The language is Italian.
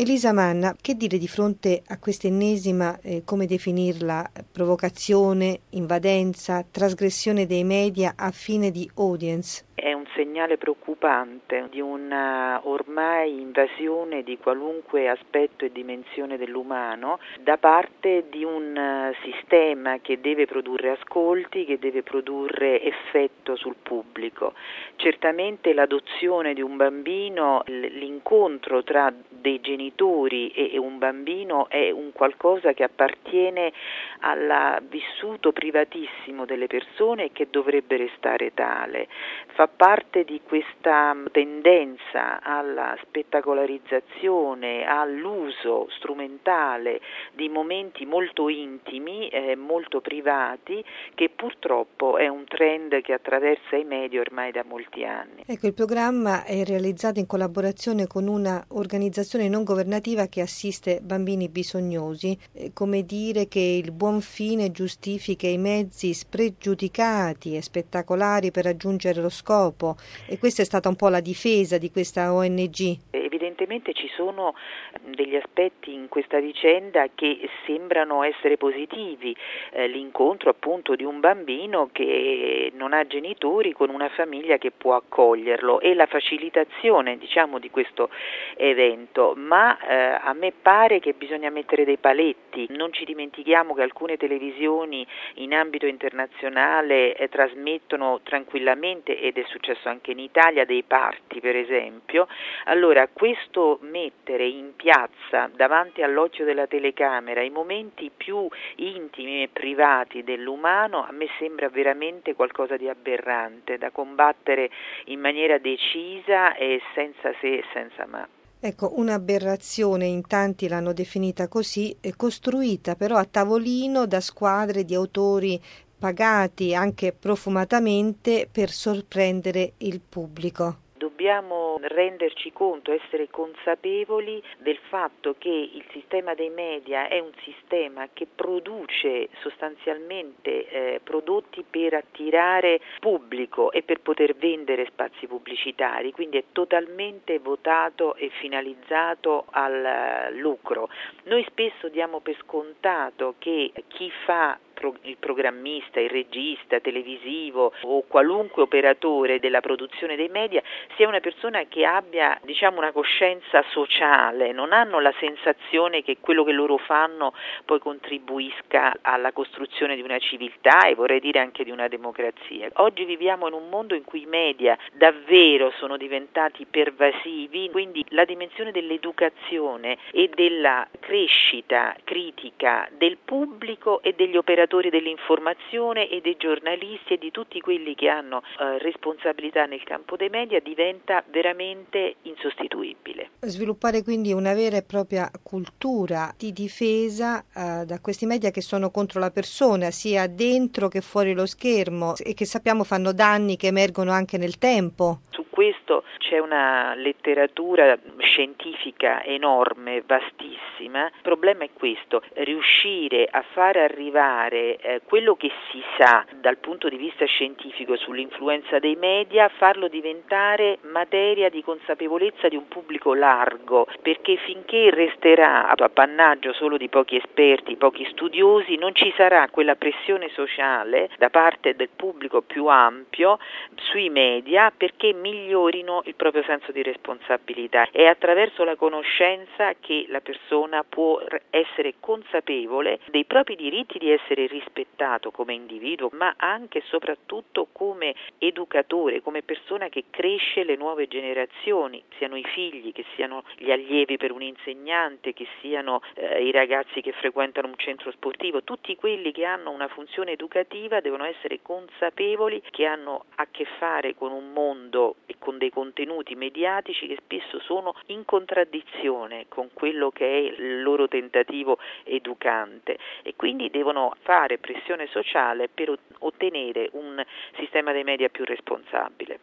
Elisa Manna, che dire di fronte a questa ennesima, come definirla, provocazione, invadenza, trasgressione dei media a fine di audience? È un segnale preoccupante di una ormai invasione di qualunque aspetto e dimensione dell'umano da parte di un sistema che deve produrre ascolti, che deve produrre effetto sul pubblico. Certamente l'adozione di un bambino, l'incontro tra dei genitori e un bambino è un qualcosa che appartiene al vissuto privatissimo delle persone e che dovrebbe restare tale. Fa parte di questa tendenza alla spettacolarizzazione, all'uso strumentale di momenti molto intimi, molto privati, che purtroppo è un trend che attraversa i media ormai da molti anni. Ecco, il programma è realizzato in collaborazione con una organizzazione non governativa che assiste bambini bisognosi, come dire che il buon fine giustifica i mezzi spregiudicati e spettacolari per raggiungere lo scopo, e questa è stata un po' la difesa di questa ONG. Evidentemente ci sono degli aspetti in questa vicenda che sembrano essere positivi, l'incontro appunto di un bambino che non ha genitori con una famiglia che può accoglierlo e la facilitazione di questo evento, ma a me pare che bisogna mettere dei paletti. Non ci dimentichiamo che alcune televisioni in ambito internazionale trasmettono tranquillamente, ed è successo anche in Italia, dei party per esempio. Allora, questo mettere in piazza davanti all'occhio della telecamera i momenti più intimi e privati dell'umano a me sembra veramente qualcosa di aberrante, da combattere in maniera decisa e senza se e senza ma. Ecco, un'aberrazione, in tanti l'hanno definita così, costruita però a tavolino da squadre di autori pagati anche profumatamente per sorprendere il pubblico. Dobbiamo renderci conto, essere consapevoli del fatto che il sistema dei media è un sistema che produce sostanzialmente prodotti per attirare pubblico e per poter vendere spazi pubblicitari, quindi è totalmente votato e finalizzato al lucro. Noi spesso diamo per scontato che chi fa il programmista, il regista televisivo o qualunque operatore della produzione dei media sia una persona che abbia una coscienza sociale, non hanno la sensazione che quello che loro fanno poi contribuisca alla costruzione di una civiltà e vorrei dire anche di una democrazia. Oggi viviamo in un mondo in cui i media davvero sono diventati pervasivi, quindi la dimensione dell'educazione e della crescita critica del pubblico e degli operatori dell'informazione e dei giornalisti e di tutti quelli che hanno responsabilità nel campo dei media diventa veramente insostituibile. Sviluppare quindi una vera e propria cultura di difesa da questi media che sono contro la persona, sia dentro che fuori lo schermo, e che sappiamo fanno danni che emergono anche nel tempo. Su questo c'è una letteratura scientifica enorme, vastissima. Il problema è questo: riuscire a far arrivare quello che si sa dal punto di vista scientifico sull'influenza dei media, farlo diventare materia di consapevolezza di un pubblico largo, perché finché resterà appannaggio solo di pochi esperti, pochi studiosi, non ci sarà quella pressione sociale da parte del pubblico più ampio sui media perché migliorino il proprio senso di responsabilità. È attraverso la conoscenza che la persona può essere consapevole dei propri diritti di essere rispettato come individuo, ma anche e soprattutto come educatore, come persona che cresce le nuove generazioni, siano i figli, che siano gli allievi per un insegnante, che siano i ragazzi che frequentano un centro sportivo. Tutti quelli che hanno una funzione educativa devono essere consapevoli che hanno a che fare con un mondo e con dei contenuti mediatici che spesso sono in contraddizione con quello che è il loro tentativo educante, e quindi devono fare pressione sociale per ottenere un sistema dei media più responsabile.